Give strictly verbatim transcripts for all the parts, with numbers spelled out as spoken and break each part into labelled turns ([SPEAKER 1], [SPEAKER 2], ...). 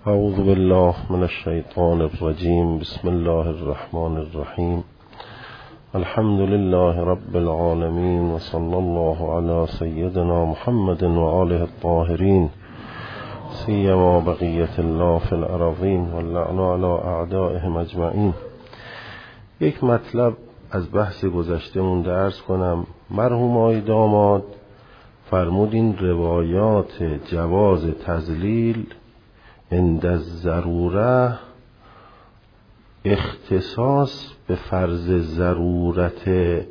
[SPEAKER 1] اعوذ بالله من الشیطان الرجیم. بسم الله الرحمن الرحیم. الحمد لله رب العالمین و صلی الله علی سیدنا محمد و آله الطاهرین سیما بقیت الله فی الارضین و اللعن علی اعدائهم اجمعین. یک مطلب از بحث گذشتهمون درس کنم. مرحوم آقای داماد فرمودین روایات جواز تذلیل عند الضروره اختصاص به فرض ضرورت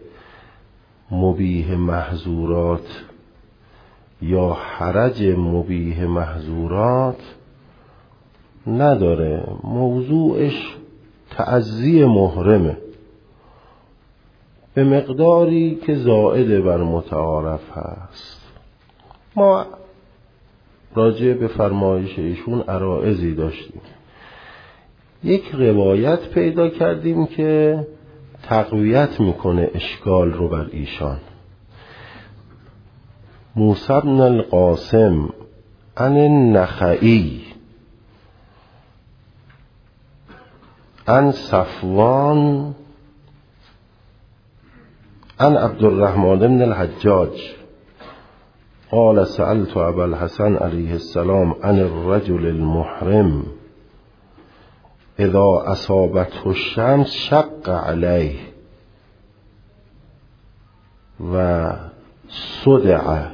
[SPEAKER 1] مبیح محظورات یا حرج مبیح محظورات نداره. موضوعش تعزیه محرمه به مقداری که زائد بر متعارف هست. ما راجع به فرمایش ایشون عرائضی داشتیم. یک روایت پیدا کردیم که تقویت میکنه اشکال رو بر ایشان. موسی بن القاسم عن النخعی عن صفوان عن عبد الرحمن بن الحجاج قال سألت ابا الحسن علیه السلام عن الرجل المحرم اذا اصابته الشمس شق علیه و صدع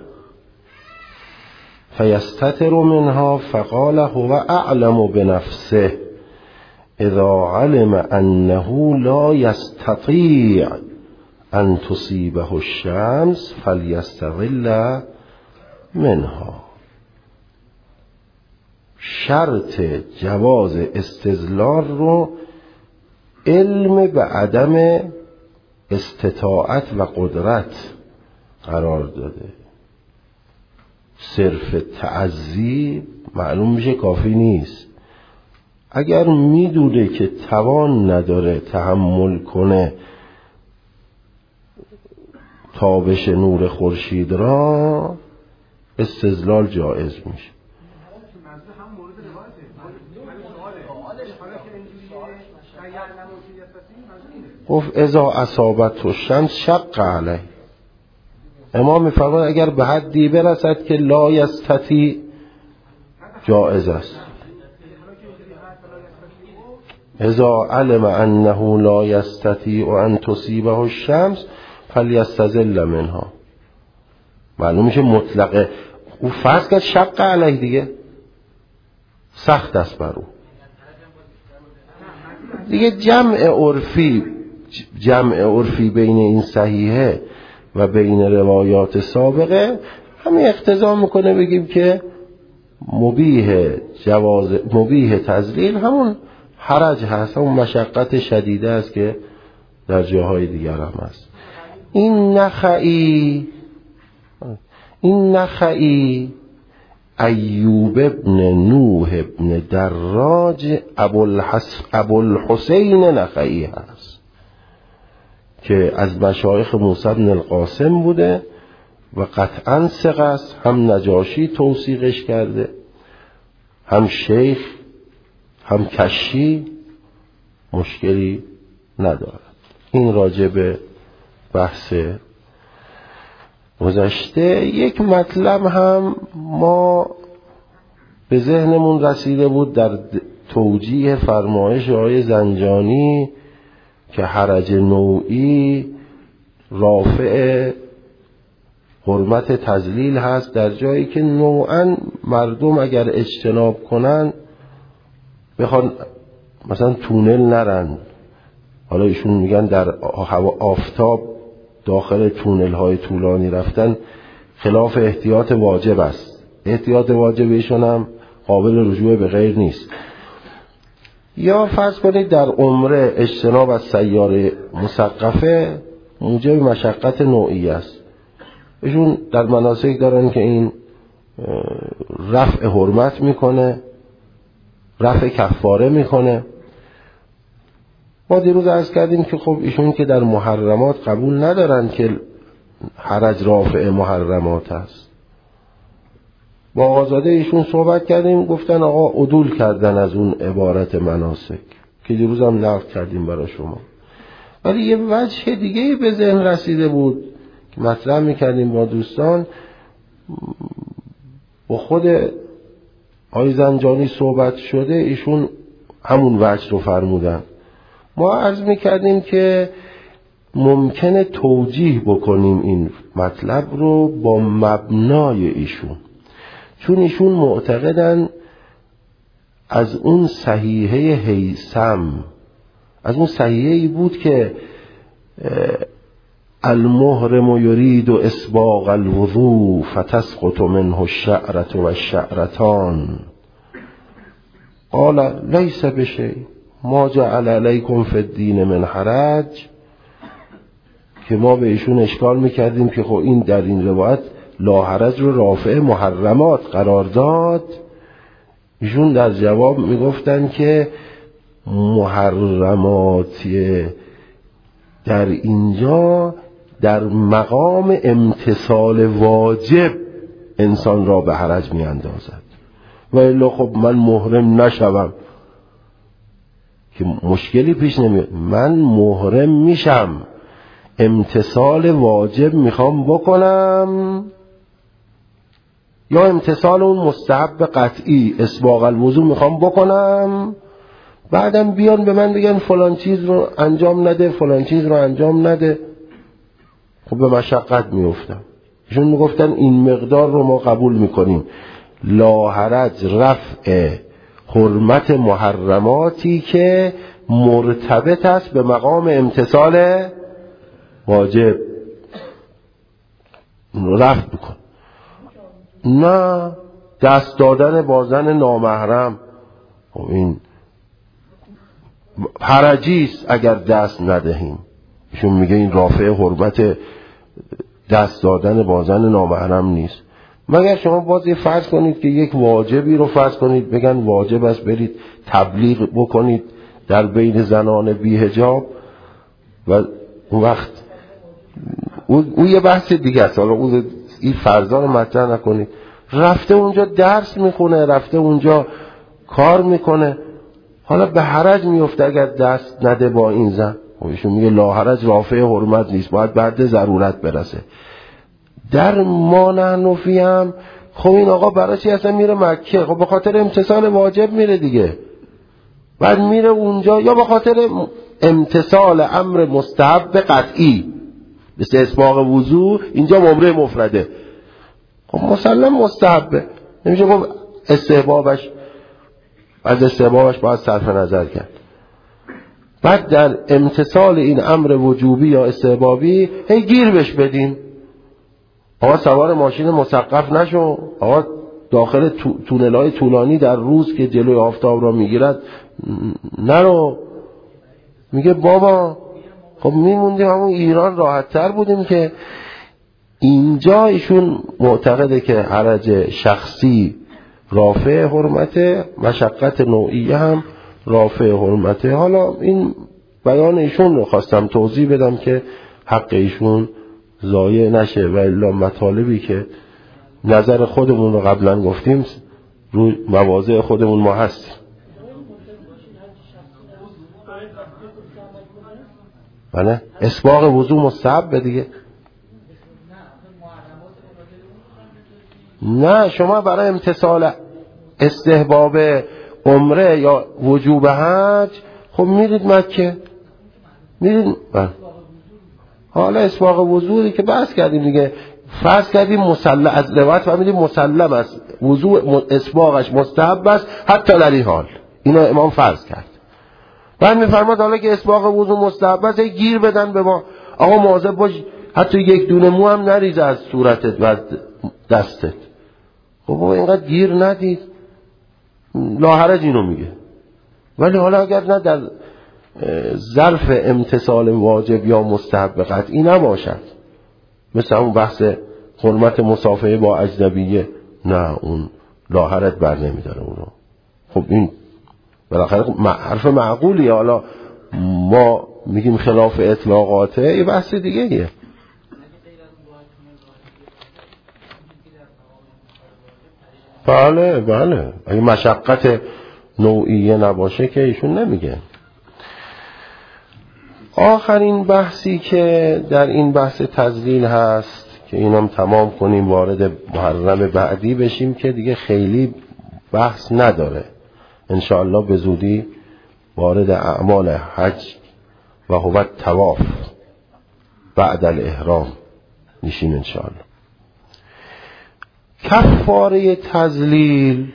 [SPEAKER 1] فیستتر منها فقال هو اعلم بنفسه اذا علم انه لا يستطيع ان تصيبه الشمس فليستظل منها. شرط جواز استظلال رو علم به عدم استطاعت و قدرت قرار داده. صرف تعزی معلوم میشه کافی نیست. اگر میدونه که توان نداره تحمل کنه تابش نور خورشید را، استظلال جایز میشه. گفت اذا اصابت الشمس شق علیه. امام میفرماید اگر به حدی برسد که لا یستطیع جایز است. اذا علم انه لا یستطیع ان تصیبه الشمس فلیستظل منها. معلوم میشه مطلقه. او فرض کرد شق علیه دیگه، سخت است بر او دیگه. جمع عرفی جمع عرفی بین این صحیحه و بین روایات سابقه همین اقتضا میکنه بگیم که مبیح جواز مبیح تذلیل همون حرج هست، همون مشقت شدیده است که در جاهای دیگر هم هست. این نخعی این نخعی ایوب ابن نوح ابن دراج ابوالحسین نخعی هست که از مشایخ موسی بن القاسم بوده و قطعا ثقه است. هم نجاشی توثیقش کرده، هم شیخ، هم کشی، مشکلی ندارد. این راجع به بحث گذشته. یک مطلب هم ما به ذهنمون رسیده بود در توجیه فرمایش آقای زنجانی که حرج نوعی رافع حرمت تذلیل هست، در جایی که نوعا مردم اگر اجتناب کنن بخوان مثلا تونل نرن. حالا ایشون میگن در هوا آفتاب داخل تونل های طولانی رفتن خلاف احتیاط واجب است. احتیاط واجب ایشون هم قابل رجوع به غیر نیست. یا فرض کنید در عمره اجتناب از سیاره مسقفه موجب مشقت نوعی است. ایشون در مناسک دارن که این رفع حرمت میکنه، رفع کفاره میکنه. ما دیروز عرض کردیم که خب ایشون که در محرمات قبول ندارن که حرج رافع محرمات است. با آقازاده ایشون صحبت کردیم، گفتن آقا عدول کردن از اون عبارت مناسک که دیروز هم نقل کردیم برای شما. ولی یه وجه دیگه به ذهن رسیده بود که مطرح میکردیم با دوستان، با خود آقای زنجانی صحبت شده، ایشون همون وجه رو فرمودن. ما عرض میکردیم که ممکنه توجیه بکنیم این مطلب رو با مبنای ایشون، چون ایشون معتقدن از اون صحیحه هیثم، از اون صحیحه‌ای بود که المحرم یرید اسباغ الوضوء فتسقط منه الشعرة و الشعرتان قال لیس بشیء ما جعل علیکم فی الدین من حرج، که ما به ایشون اشکال میکردیم که خب این در این روایت لا حرج رو رافع محرمات قرار داد. ایشون در جواب میگفتن که محرماتی در اینجا در مقام امتثال واجب انسان را به حرج می اندازد، و الا خب من محرم نشوم که مشکلی پیش نمیاد. من محرم میشم، امتثال واجب میخوام بکنم یا امتثال اون مستحب قطعی اسباغ الوضو میخوام بکنم، بعدم بیان به من بگن فلان چیز رو انجام نده، فلان چیز رو انجام نده، خب به مشقت میفتم. ایشون میگفتن این مقدار رو ما قبول میکنیم، لا حرج رفع حرمت محرماتی که مرتبط است به مقام امتثال واجب، رفع بکن. نه دست دادن با زن نامحرم، خب این حرجیست اگر دست ندهیم. ایشون میگه این رافع حرمت دست دادن با زن نامحرم نیست، مگر شما باز یه فرض کنید که یک واجبی رو فرض کنید بگن واجب است برید تبلیغ بکنید در بین زنان بی حجاب، و اون وقت اون, اون یه بحث دیگه است. حالا اون این فرضا رو مطرح نکنید. رفته اونجا درس میخونه، رفته اونجا کار میکنه، حالا به حرج میفته اگر دست نده با این زن. ایشون میگه لا حرج رافع حرمت نیست، باید بعد ضرورت برسه. در ما نحنفی هم خب این آقا برای چی اصلا میره مکه؟ خب به خاطر امتثال واجب میره دیگه، بعد میره اونجا یا به خاطر امتثال امر مستحب قطعی مثل اسباغ وضو، اینجا ممره مفرده، خب مسلم مستحبه، نمیشه خب استحبابش از استحبابش باید صرف نظر کرد. بعد در امتثال این امر وجوبی یا استحبابی هی گیر بش بدیم. آقا سوار ماشین مسقف نشو، آقا داخل تونل‌های طولانی در روز که جلوی آفتاب را میگیرد نرو. میگه بابا خب میموندیم همون ایران راحت تر بودیم. که اینجا ایشون معتقده که حرج شخصی رافع حرمته، مشقت نوعیه هم رافع حرمته. حالا این بیان ایشون رو خواستم توضیح بدم که حق ایشون ضایع نشه، و الا مطالبی که نظر خودمون رو قبلا گفتیم روی مواضع خودمون ما هستیم. بله اسباغ وضو مستحب دیگه. نه شما برای امتثال استحباب عمره یا وجوب حج خب میرید مکه، میرید بله. حالا اسباغ وضوعی که بحث کردیم دیگه، فرض کردیم مسلم از روایت فهمیدیم مسلم است وضوع اسباغش مستحب است حتی در این حال، اینو امام فرض کرد. بعد میفرماد حالا که اسباغ وضوع مستحب است گیر بدن به ما، آقا مواظب باش حتی یک دونه مو هم نریزه از صورتت و دستت. خب بابا اینقدر گیر ندید، لا حرج اینو میگه. ولی حالا اگر نه در ظرف امتثال واجب یا مستحب قطعی نباشد، مثل اون بحث حرمت مصافحه با اجنبیه، نه اون لا حرج بر نمیداره اونو. خب این بالاخره حرف معقولیه، حالا ما میگیم خلاف اطلاقاته، یه بحث دیگه ایه. بله بله، اگه مشقت نوعیه نباشه که ایشون نمیگه. آخرین بحثی که در این بحث تذلیل هست که اینم تمام کنیم وارد محرم بعدی بشیم که دیگه خیلی بحث نداره، انشاءالله به زودی وارد اعمال حج و هو طواف بعد الاحرام میشیم انشاءالله. کفاره تذلیل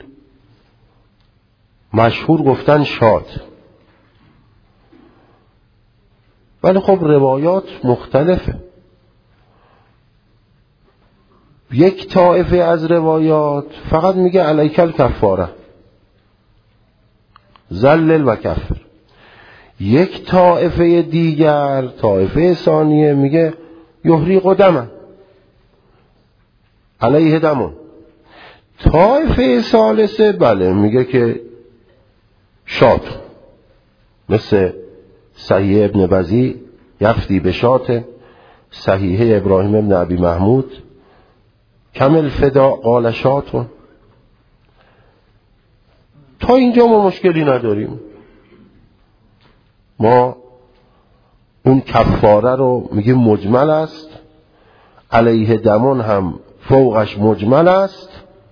[SPEAKER 1] مشهور گفتن شاد، ولی خب روایات مختلفه. یک طایفه از روایات فقط میگه علیک الکفاره ذلل و کفر، یک طایفه دیگر طایفه ثانیه میگه یحریق دم علیه دمون، طایفه ثالثه بله میگه که شاد، مثل صحیح ابن بزی یفتی به شات، صحیح ابراهیم ابن ابی محمود کمل فدا قال شاتون. تا اینجا ما مشکلی نداریم، ما اون کفاره رو میگیم مجمل است، علیه دمون هم فوقش مجمل است،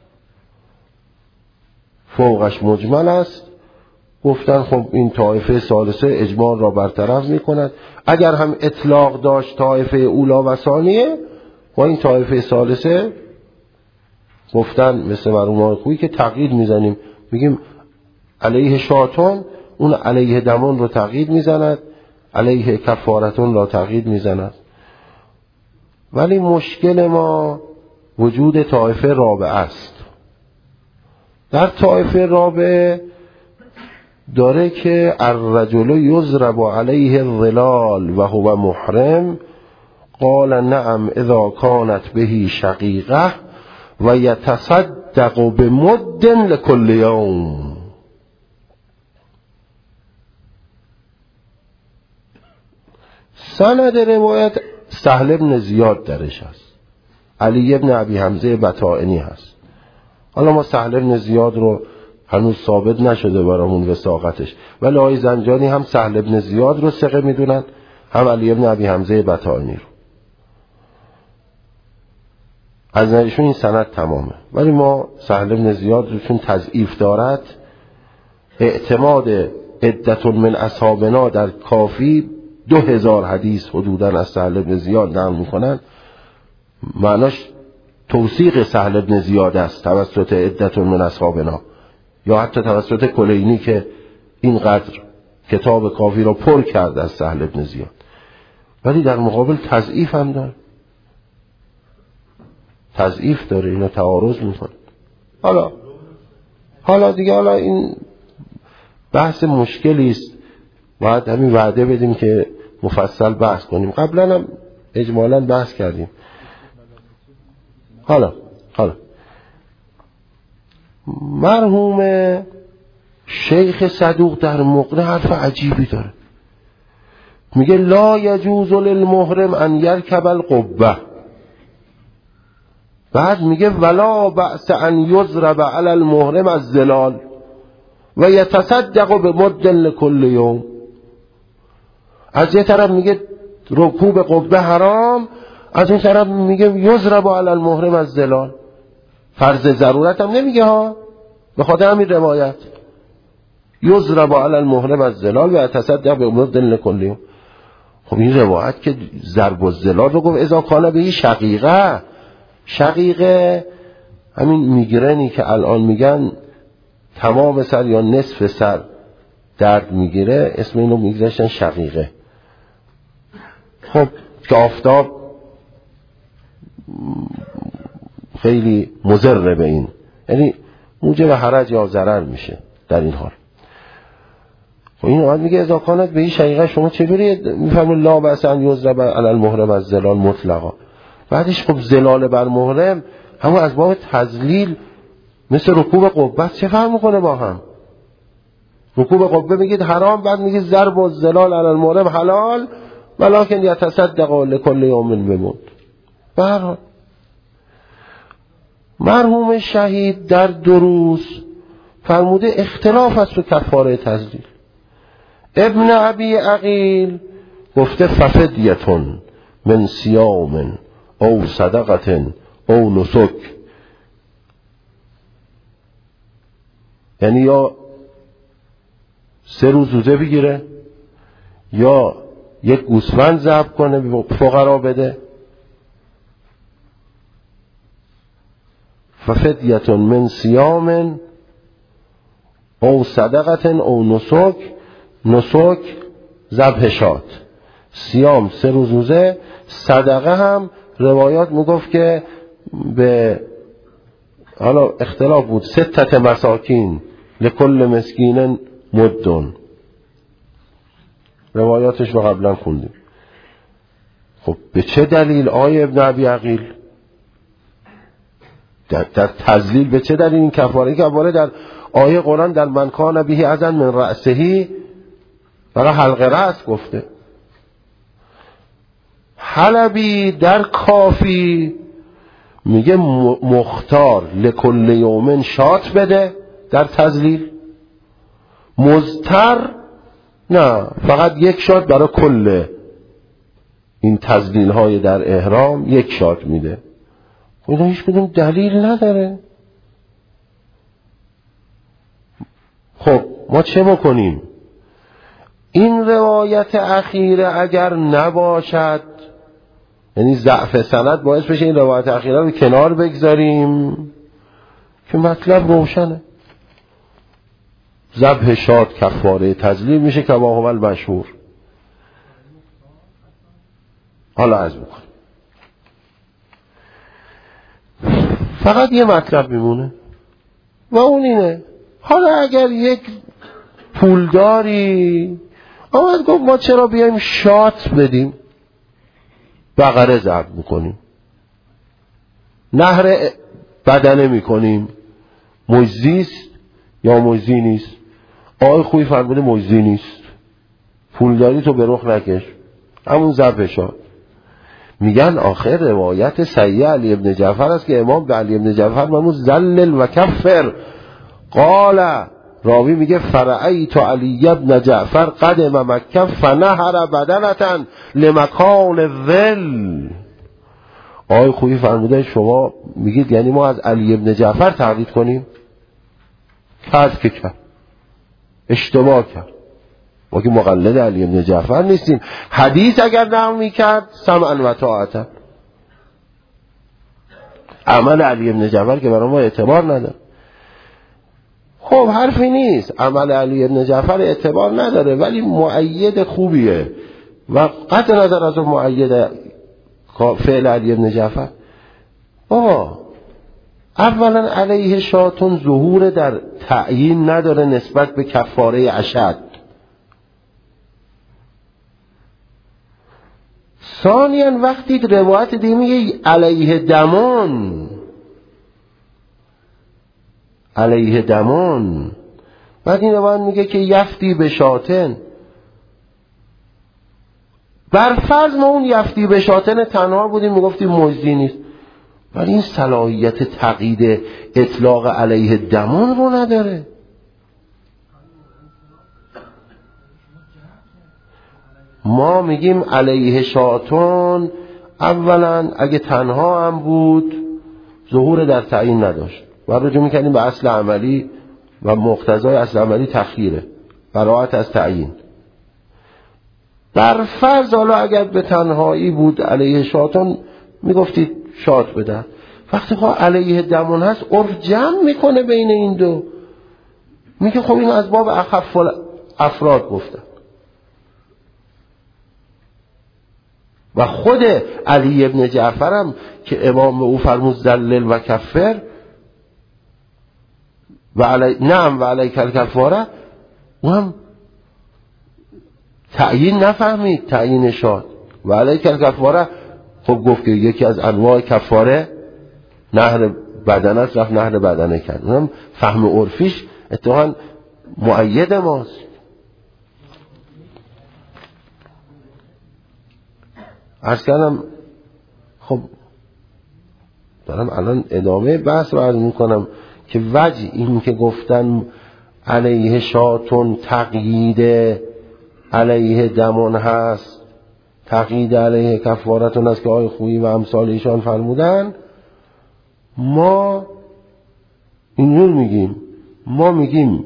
[SPEAKER 1] فوقش مجمل است. گفتن خب این طایفه ثالثه اجمال را برطرف میکند، اگر هم اطلاق داشت طایفه اولا و ثانیه با این طایفه ثالثه گفتن مثل مرحوم خویی که تقیید میزنیم، میگیم علیه شاتون، اون علیه دمون رو تقیید میزند، علیه کفارتون را تقیید میزند. ولی مشکل ما وجود طایفه رابعه است. در طایفه رابعه داره که الرجل یضرب علیه الظلال و هو محرم قال نعم اذا كانت به شقیقه و یتصدق بمد لكل یوم. سند روایت سهل بن زیاد درش هست، علی ابن ابی حمزه بطائنی هست. حالا ما سهل بن زیاد رو هنوز ثابت نشده برامون وثاقتش، ولی آقای زنجانی هم سهل بن زیاد رو ثقه میدونن، هم علی ابن ابی حمزه بطائنی رو. از نظرشون این سند تمامه، ولی ما سهل بن زیاد رو چون تضعیف دارد، اعتماد عدت من اصحابنا در کافی دو هزار حدیث حدوداً از سهل بن زیاد نقل میکنن، معناش توثیق سهل بن زیاد است توسط عدت من اصحابنا، یا حتی توسط کلینی که اینقدر کتاب کافی را پر کرد از سهل بن زیاد، ولی در مقابل تضعیف هم داره، تضعیف داره، اینو تعارض میکنه. حالا حالا دیگه حالا این بحث مشکلی است، باید همین وعده بدیم که مفصل بحث کنیم، قبلا هم اجمالا بحث کردیم. حالا حالا مرحوم شیخ صدوق در مقنع حرف عجیبی داره، میگه لا یجوز للمحرم ان یرکب القبه، بعد میگه ولا بأس ان یضرب علی المحرم الظلال و یتصدق بمد لكل یوم. از یه طرف میگه رکوب قبه حرام، از این طرف میگه یضرب علی المحرم الظلال، فرض ضرورت هم نمیگه ها، به خاطر همین روایت یضرب علی المحرم الظلال و یتصدق بمد لكل یوم. خب این روایت که ضرب الظلال رو گفت اذا کان به شقیقه، شقیقه همین میگرنی که الان میگن تمام سر یا نصف سر درد میگیره، اسم اینو میگذاشتن شقیقه. خب که آفتاب خیلی مضر به این، یعنی موجب حرج یا ضرر میشه در این حال. خب این آمد میگه اذا کانت به این شقیقه، شما چجوری میفهمید لا بأس ان یضرب علی المحرم الظلال مطلقا؟ بعدش خب ظلال بر محرم همون از باب تذلیل مثل رکوب قبه چه فرق میکنه با هم؟ رکوب قبه میگید حرام، بعد میگید ضرب و ظلال علی المحرم حلال ولکن یتصدق لكل یوم بمد. به هر حال مرحوم شهید در دروس فرموده اختلاف است تو کفاره تذلیل. ابن ابی عقیل گفته ففدیتون من صیام او صدقه او نسک، یعنی یا سه روز روزه بگیره یا یک گوسفند ذبح کنه به فقرا بده. ففدیتون من صیام او صدقه او نسک، نسک ذبح شات، صیام سه روز روزه، صدقه هم روایات میگفت که به حالا اختلاف بود ستت مساکین لکل مسکین مدن، روایاتش رو قبلا خوندیم. خب به چه دلیل آیه ابن ابی عقیل در, در تذلیل به چه دلیل این کفاره؟ این کفاره در آیه قرآن در من کان به اذن من رأسه برای حلق رأس گفته. حلبی در کافی میگه مختار لکل یومن شات بده در تذلیل، مضطر نه فقط یک شات برای کل این تذلیل های در احرام یک شات میده. خود هیچ کدوم دلیل نداره. خب ما چه بکنیم؟ این روایت اخیره اگر نباشد، یعنی ضعف سند باعث بشه این روایت اخیره رو کنار بگذاریم که مطلب روشنه. ذبح شات کفاره تذلیل میشه که ما هو مشهور. حالا عرض میکنم فقط یه مطلب میمونه و اون اینه، حالا اگر یک پولداری آمد گفت ما چرا بیایم شات بدیم، بقره ذبح میکنیم، نهر بدنه میکنیم، مجزیست یا مجزی نیست؟ آقای خویی فرموده مجزی نیست، پولداری تو به رخ نکش، همون ذبح شات. میگن آخر روایت صحیح علی ابن جعفر است که امام به علی ابن جعفر فرمود زلل و کفر، قال راوی میگه فرعیت علی ابن جعفر قدم مکه فنهر بدنتن لمکان الذل. آقای خویی فرموده شما میگید یعنی ما از علی ابن جعفر تقلید کنیم؟ کرد که کرد، اشتباه کرد، ما که مقلد علی ابن جعفر نیستیم. حدیث اگر نقل میکرد سمعا و طاعتا، عمل علی ابن جعفر که برای ما اعتبار نداره. خب حرفی نیست، عمل علی ابن جعفر اعتبار نداره ولی مؤید خوبیه و قطع نظر از اون مؤید فعل علی ابن جعفر. آه اولا علیه شاتون ظهور در تعیین نداره نسبت به کفاره اشد. ثانیاً وقتی روایت دیگه علیه دمان، علیه دمان، بعد این روایت میگه که یفتی به شاتن، بر فرض ما اون یفتی به شاتن تنها بودیم میگفتیم مجزی نیست، ولی این صلاحیت تقیید اطلاق علیه دمان رو نداره. ما میگیم علیه شاتون اولا اگه تنها هم بود ظهور در تعیین نداشت و رجوع میکنیم به اصل عملی و مقتضای اصل عملی تخییره، براءت از تعیین. بر فرض حالا اگر به تنهایی بود علیه شاتون میگفتید شات بده، وقتی خب علیه دمون هست عرف جمع میکنه بین این دو، میگه خب این از باب اخف افراد گفته. و خود علی ابن جعفر هم که امام به او فرمود زلل و کفر و علی نعم و علیک الکفاره، او هم تعیین نفهمید، تعیین شاد و علیک الکفاره خب گفت که یکی از انواع کفاره نهر بدن است، رفت نهر بدنه کرد. اونم فهم عرفیش اتفاقا مؤید ماست. عرض کردم خب دارم الان ادامه بحث رو عرض میکنم که وجه این که گفتن علیه شاتون تقیید علیه دمون هست، تقیید علیه کفارتون هست که آقای خویی و امثال ایشان فرمودن، ما اینجور میگیم، ما میگیم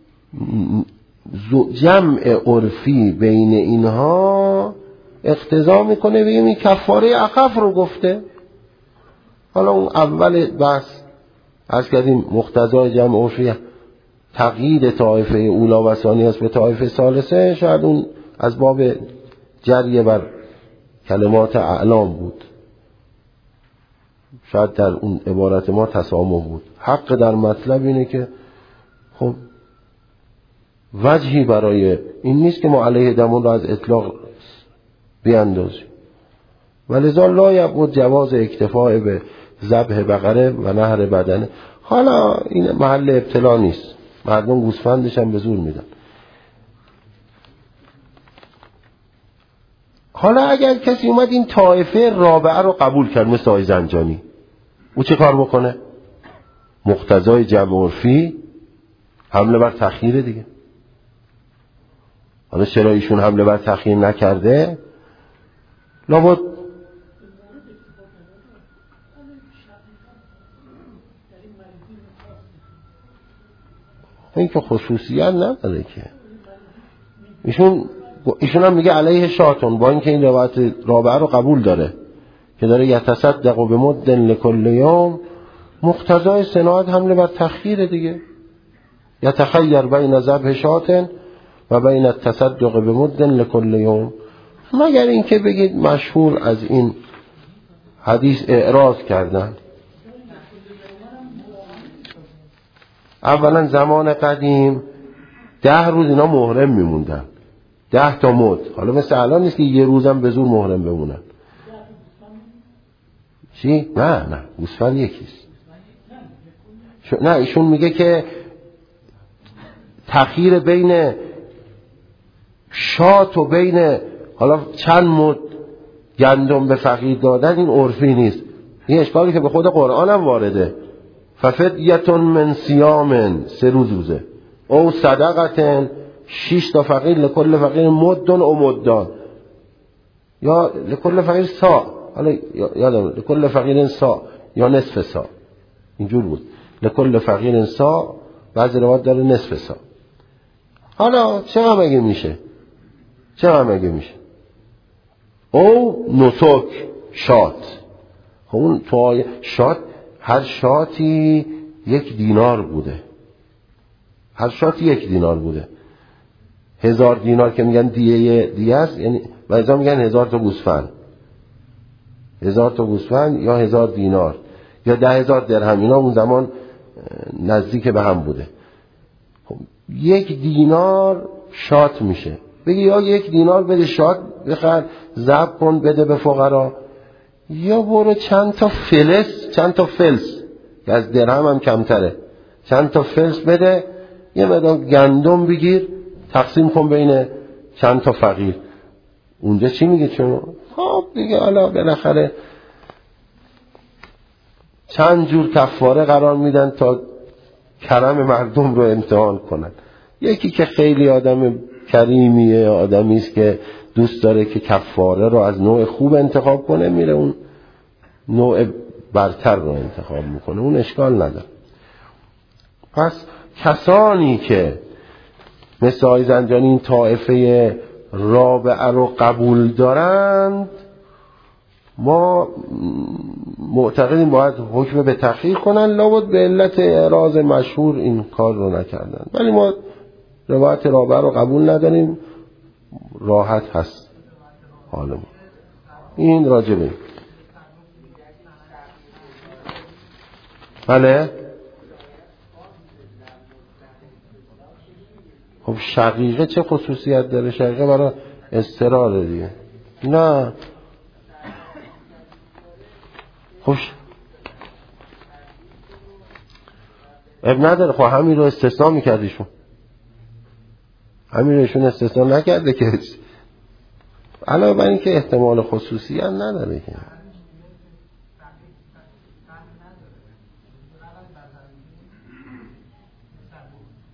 [SPEAKER 1] جمع عرفی بین اینها اقتضا میکنه بگیم این کفاره اخف رو گفته. حالا اون اول بحث از کردیم مقتضای جمع عرفی تقیید طائفه اولا و ثانی است به طائفه ثالثه، شاید اون از باب جریه بر کلمات اعلام بود، شاید در اون عبارت ما تسامح بود. حق در مطلب اینه که خب وجهی برای این نیست که ما علیه دمون رو از اطلاق بیاندازیم، ولذا لا یبعد جواز اکتفاء به ذبح بقره و نحر بدنه. حالا این محل ابتلا نیست، مردم گوسفندش هم به زور میدن. حالا اگر کسی اومد این طایفه رابعه رو قبول کرد مثل آقای زنجانی، او چه کار بکنه؟ مقتضای جمع عرفی حمله بر تأخیر دیگه. حالا چرا ایشون حمله بر تأخیر نکرده؟ لابد این که خصوصیت نداره که ایشون ایشون هم میگه علیه شاتون، با اینکه این روایت رابعه رو قبول داره که داره یتصدق به مد لکل یوم، مقتضای صناعت حمله بر تأخیر دیگه. یتخیر بین ذبح شات و بین التصدق به مد لکل یوم، مگر اینکه بگید مشهور از این حدیث اعراض کردن. اولا زمان قدیم ده روز اینا محرم میموندن، ده تا مد. حالا مثل الان نیست که یه روزم به زور محرم بمونن. چی؟ نه نه گوسفند یکیست. نه ایشون میگه که تأخیر بین شات و بین حالا چند مد گندم به فقیر دادن این عرفی نیست. این اشکالی که به خود قرآن هم وارده، ففدیتون من صیام، سه روز روزه، او صدقتن، شش تا فقیر، لکل فقیر مدن و مدان، یا لکل فقیر سا، حالا یادم لکل فقیر سا یا نصف سا، اینجور بود، لکل فقیر سا، بعضی روایت داره نصف سا. حالا چه هم اگه میشه چه هم اگه میشه او نسک شات. خب اون تو شات، هر شاتی یک دینار بوده، هر شاتی یک دینار بوده. هزار دینار که میگن دیه دیه است، یعنی بعضا میگن هزار تا گوسفند، هزار تا گوسفند یا هزار دینار یا ده هزار درهم، اینا اون زمان نزدیک به هم بوده. خب یک دینار شات میشه، بگی یا یک دینار بده شات بخر ذبح کن بده به فقرا، یا برو چند تا فلس، چند تا فلس که از درهم هم کمتره، چند تا فلس بده، یه مقدار گندم بگیر تقسیم کن بین چند تا فقیر. اونجا چی میگه؟ چون خب دیگه حالا بالاخره چند جور کفاره قرار میدن تا کرم مردم رو امتحان کنن. یکی که خیلی آدم کریمیه، آدمی است که دوست داره که کفاره رو از نوع خوب انتخاب کنه، میره اون نوع برتر رو انتخاب میکنه، اون اشکال نداره. پس کسانی که مثل آقای زنجانی این طائفه رابعه رو قبول دارند، ما معتقدیم باید حکم به تأخیر کنن، لابد به علت اعراض مشهور این کار رو نکردن. ولی ما روایت رابعه رو قبول نداریم، راحت هست حالمون. این راجبه بله. خب شقیقه چه خصوصیت داره؟ شقیقه برای استراره دیگه. نه خوش اب نداره. خب همین رو استثناء میکردیشون، همین رو ایشون استثناء نکرده که علاوه بر این که احتمال خصوصیت نداره که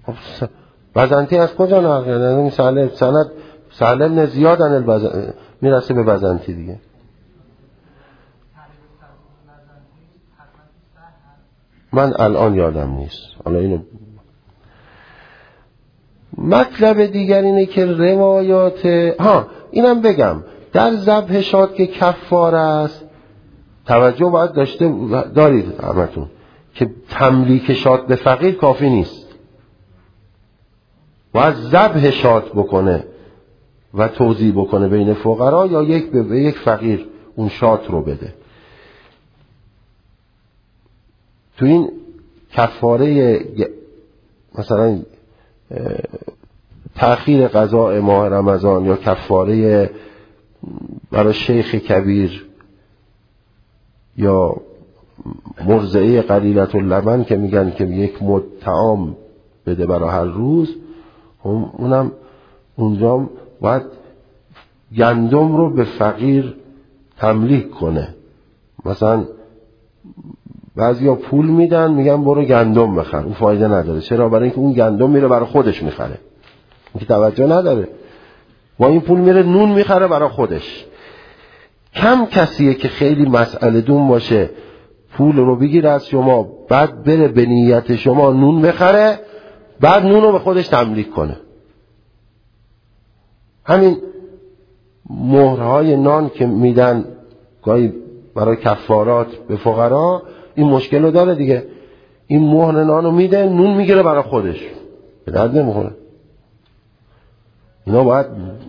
[SPEAKER 1] بزنتی از کجا نقل کرده؟ این سهل سند سهل ابن زیاد عن البزن میرسه به بزنتی دیگه. من الان یادم نیست. حالا اینو مطلب دیگر اینه که روایات ها اینم بگم در ذبح شاد که کفاره است، توجه باید داشته دارید همتون که تملیک شاد به فقیر کافی نیست، باید ذبح شاد بکنه و توزیع بکنه بین فقرا یا یک به یک فقیر اون شاد رو بده. تو این کفاره مثلا تأخیر قضاء ماه رمضان یا کفاره برای شیخ کبیر یا مرضعه قلیلة اللبن که میگن که یک مد طعام بده برای هر روز، اونم اونجا باید گندم رو به فقیر تملیک کنه. مثلا بعضیا پول میدن میگن برو گندم بخر، اون فایده نداره. چرا؟ برای اینکه اون گندم میره برای خودش میخره، این که توجه نداره. با این پول میره نون میخره برای خودش. کم کسیه که خیلی مسئله دون باشه پول رو بگیره از شما بعد بره به نیت شما نون بخره بعد نون رو به خودش تملیک کنه. همین مهرهای نان که میدن گاهی برای کفارات به فقرا این مشکل رو داره دیگه. این مهر نان رو میده نون میگیره برای خودش، به درد نمیخوره. اینا باید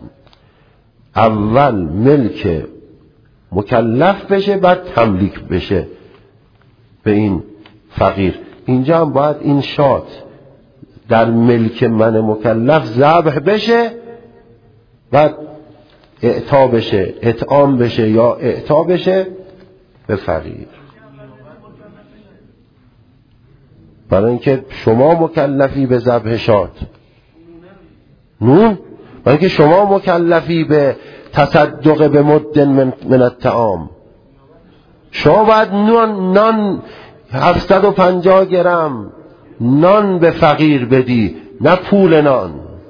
[SPEAKER 1] اول ملک مکلف بشه بعد تملیک بشه به این فقیر. اینجا هم باید این شات در ملک من مکلف ذبح بشه بعد اعطا بشه، اطعام بشه یا اعطا بشه به فقیر. برای اینکه شما مکلفی به ذبح شات نون، برای اینکه شما مکلفی به تصدق به مد من, من الطعام. شما باید نان نان هفتصد و پنجاه گرم نان به فقیر بدی، نه پول نان.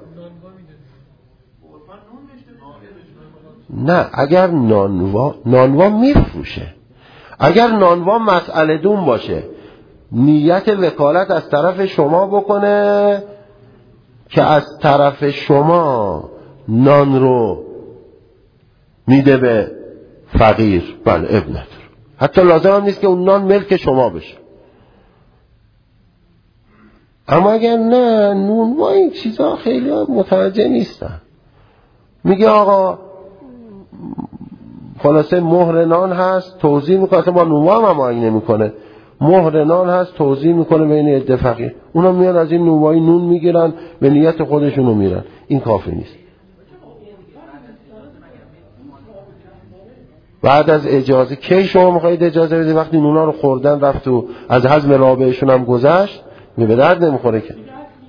[SPEAKER 1] نه اگر نانوا نانوا میفروشه، اگر نانوا مسئله دون باشه نیت وکالت از طرف شما بکنه که از طرف شما نان رو میده به فقیر، بله اب نداره. حتی لازم هم نیست که اون نان ملک شما بشه. اما اگر نه نون و این چیزا خیلی متوجه نیستن، میگه آقا خلاصه مهر نان هست توزیع میکنه، با نونوا هم هماهنگ نمیکنه، مهر نان هست توزیع میکنه بین عده فقیر، اونا میان از این نونوایی نون میگیرن به نیت خودشونو میرن. این کافی نیست. بعد از اجازه کی شما میخواید اجازه بدید؟ وقتی نونا رو خوردن رفت و از هضم رابعشون هم گذشت، می به درد نمیخوره که.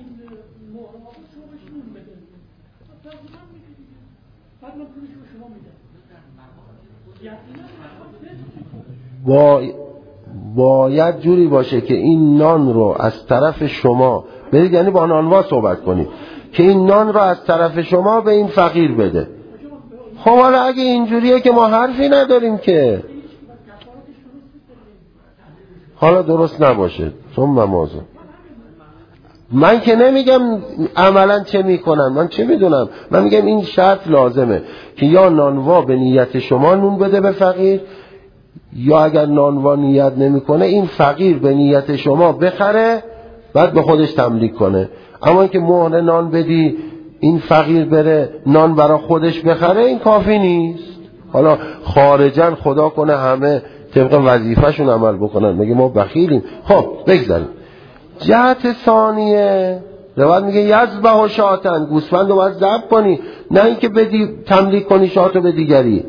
[SPEAKER 1] با باید جوری باشه که این نان رو از طرف شما بدید، یعنی با نانوا صحبت کنید که این نان رو از طرف شما به این فقیر بده. خب حالا اگه اینجوریه که ما حرفی نداریم که، حالا درست نباشه ثم مازه. من که نمیگم عملا چه میکنن، من چه میدونم، من میگم این شرط لازمه که یا نانوا به نیت شما نون بده به فقیر، یا اگر نانوا نیت نمیکنه این فقیر به نیت شما بخره بعد به خودش تملیک کنه. اما اینکه مهر نان بدی این فقیر بره نان برای خودش بخره این کافی نیست. حالا خارجن خدا کنه همه طبق وظیفه‌شون عمل بکنن، میگه ما بخیلیم. خب بگذاریم. جهت ثانیه روایت میگه یذبح و شاتن، گوسفند رو باید ذبح کنی، نه اینکه بدی تملیک کنی شاتو به دیگری.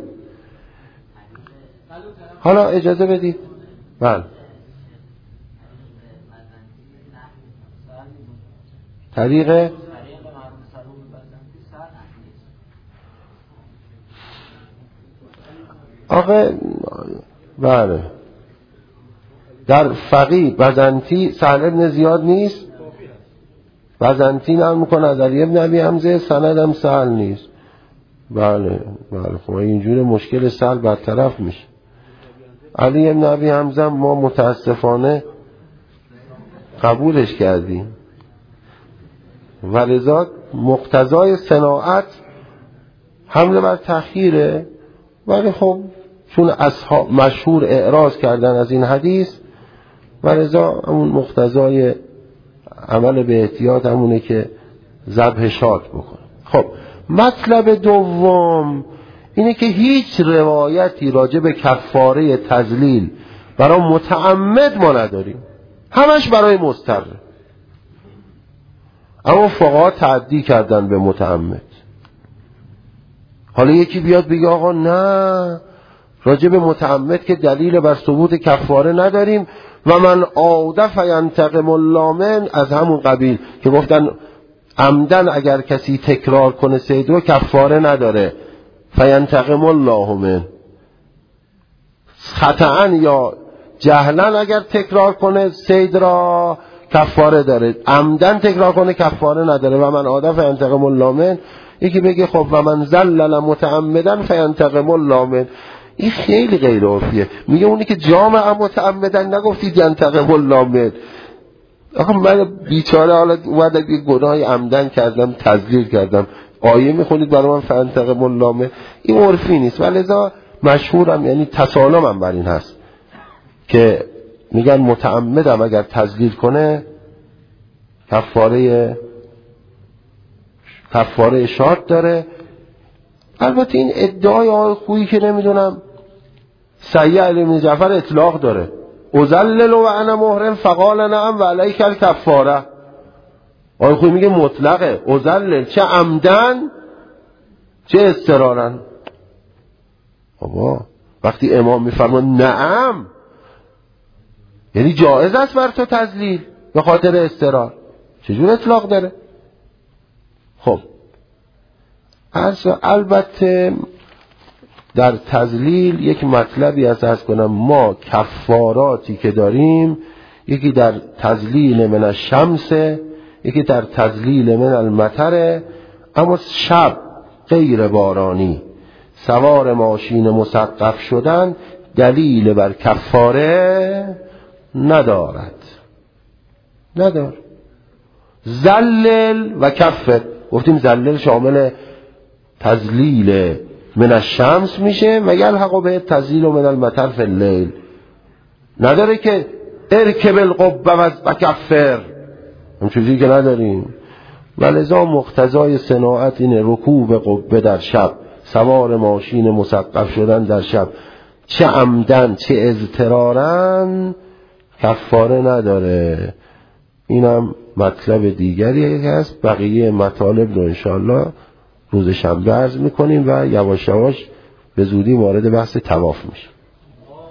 [SPEAKER 1] حالا اجازه بدید. بله طریق آقا بله در فقیه بزنتی سهل ابن زیاد نیست، بزنطین هم میکنه از علی ابن ابی حمزه، سند هم سهل نیست. بله بله خب اینجور مشکل سهل برطرف میشه. علی ابن ابی حمزه ما متاسفانه قبولش کردیم و لذا مقتضای صناعت حمله بر تأخیره، ولی خب چون اصحاب مشهور اعراض کردن از این حدیث و لذا اون مقتضای عمل به احتیاط همونه که ذبح شات بکنه. خب مطلب دوم اینه که هیچ روایتی راجع به کفاره تذلیل برای متعمد ما نداریم، همش برای مضطر. اما فقها تعدی کردن به متعمد. حالا یکی بیاد بگه آقا نه، راجع به متعمد که دلیل بر ثبوت کفاره نداریم و من عاد فینتقم الله منه، از همون قبیل که گفتن عمدن اگر کسی تکرار کنه صید رو کفاره نداره، فینتقم الله منه. خطأ یا جهلا اگر تکرار کنه صید را کفاره داره، عمدن تکرار کنه کفاره نداره. و من عاد فینتقم الله منه. یکی بگه خب و من زلل متعمدن فینتقم الله منه، این خیلی غیر عرفیه. میگه اونی که جامع متعمدن نگفتید ینتقم الله منه. آخه من بیچاره حالا اومدم یه گناهی عمدن کردم، تذلیل کردم، آیه میخونید برای من فینتقم الله منه، این عرفی نیست. ولذا مشهورم، یعنی تسالمم بر این هست که میگن متعمدم اگر تذلیل کنه کفاره کفاره شات داره. البته این ادعای آقای خویی که نمیدونم سیع علی بن جعفر اطلاق داره، ازلل و انا محرم فقال نعم و علیک الکفاره. آقای خویی میگه مطلقه، ازلل چه عمدن چه اضطرارن. بابا وقتی امام میفرماد نعم یعنی جایز است بر تو تذلیل به خاطر اضطرار، چجور اطلاق داره؟ خب البته در تذلیل یک مطلبی از عرض کنم، ما کفاراتی که داریم یکی در تذلیل من الشمس، یکی در تذلیل من المطر. اما شب غیر بارانی سوار ماشین مسقف شدن دلیل بر کفاره ندارد، ندار. زلل و کفر، گفتیم زلل شامل تذلیل من الشمس میشه و یلحق به تذلیل من المطر فی اللیل، نداره که ارکب القبه و کفر، هم چیزی که نداریم. ولذا مقتضای صناعت اینه رکوب قبه در شب، سوار ماشین مسقف شدن در شب، چه عمدن چه اضطرارن کفاره نداره. اینم مطلب دیگری هست. بقیه مطالب رو انشاءالله روز شنبه عرض میکنیم و یواش یواش به زودی وارد بحث طواف میشیم.